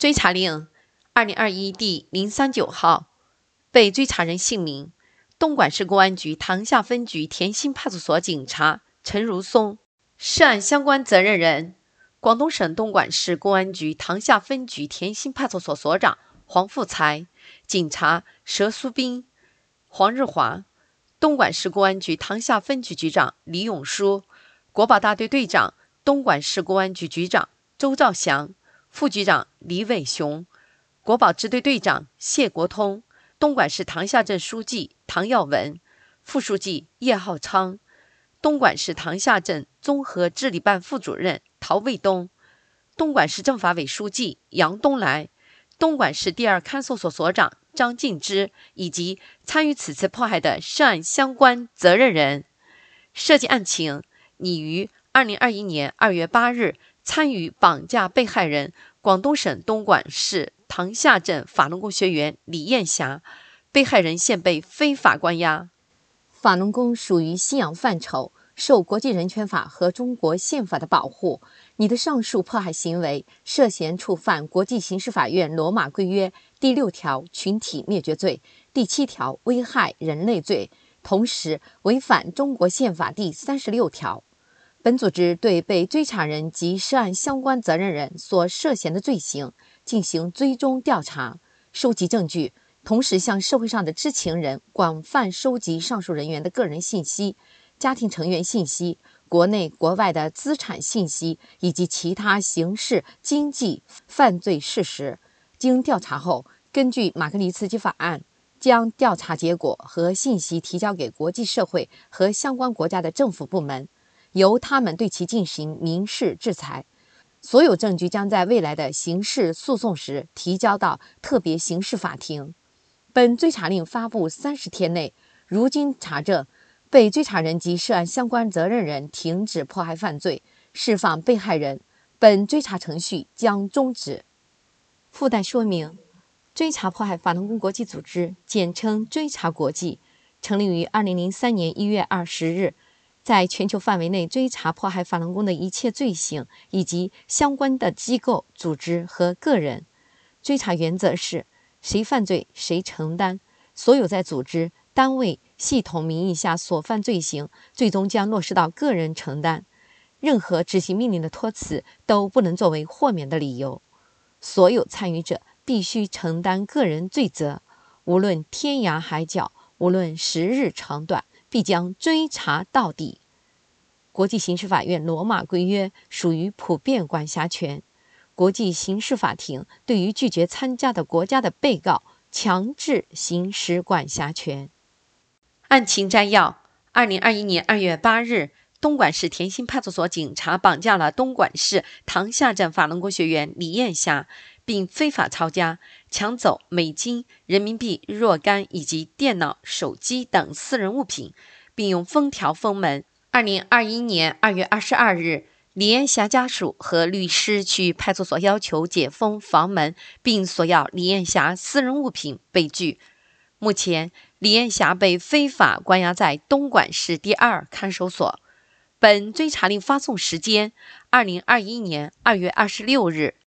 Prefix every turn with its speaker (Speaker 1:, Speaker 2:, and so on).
Speaker 1: 追查令2021第039号，被追查人姓名：东莞市公安局塘厦分局田心派出所警察陈如松。涉案相关责任人：广东省东莞市公安局塘厦分局田心派出所所长黄富才，警察佘苏斌、黄日华；东莞市公安局塘厦分局局长李永书，国保大队队长东莞市公安局局长周兆祥，副局长李伟雄，国保支队队长谢国通，东莞市塘厦镇书记唐耀文，副书记叶浩昌，东莞市塘厦镇综合治理办副主任陶卫东，东莞市政法委书记杨东来，东莞市第二看守所所长张敬之，以及参与此次迫害的涉案相关责任人。涉及案情，拟于2021年2月8日参与绑架被害人广东省东莞市塘厦镇法轮功学员李艳霞，被害人现被非法关押。
Speaker 2: 法轮功属于信仰范畴，受国际人权法和中国宪法的保护。你的上述迫害行为涉嫌触犯国际刑事法院罗马规约第6条群体灭绝罪、第7条危害人类罪，同时违反中国宪法第36条。本组织对被追查人及涉案相关责任人所涉嫌的罪行进行追踪调查，收集证据，同时向社会上的知情人广泛收集上述人员的个人信息、家庭成员信息、国内国外的资产信息以及其他刑事、经济犯罪事实。经调查后，根据马格尼茨基法案，将调查结果和信息提交给国际社会和相关国家的政府部门，由他们对其进行民事制裁。所有证据将在未来的刑事诉讼时提交到特别刑事法庭。本追查令发布30天内，如经查证，被追查人及涉案相关责任人停止迫害犯罪，释放被害人，本追查程序将终止。附带说明：追查迫害法轮功国际组织，简称追查国际，成立于2003年1月20日，在全球范围内追查迫害法轮功的一切罪行以及相关的机构、组织和个人。追查原则是：谁犯罪谁承担，所有在组织、单位、系统名义下所犯罪行，最终将落实到个人承担。任何执行命令的托辞都不能作为豁免的理由。所有参与者必须承担个人罪责，无论天涯海角，无论时日长短，必将追查到底。国际刑事法院罗马规约属于普遍管辖权，国际刑事法庭对于拒绝参加的国家的被告强制行使管辖权。
Speaker 1: 案情摘要：2021年2月8日，东莞市田心派出所警察绑架了东莞市塘厦镇法轮功学员李艳霞，并非法抄家，抢走美金、人民币若干以及电脑、手机等私人物品，并用封条封门。2021年2月22日，李艳霞家属和律师去派出所要求解封房门，并索要李艳霞私人物品被拒。目前，李艳霞被非法关押在东莞市第2看守所。本追查令发送时间：2021年2月26日。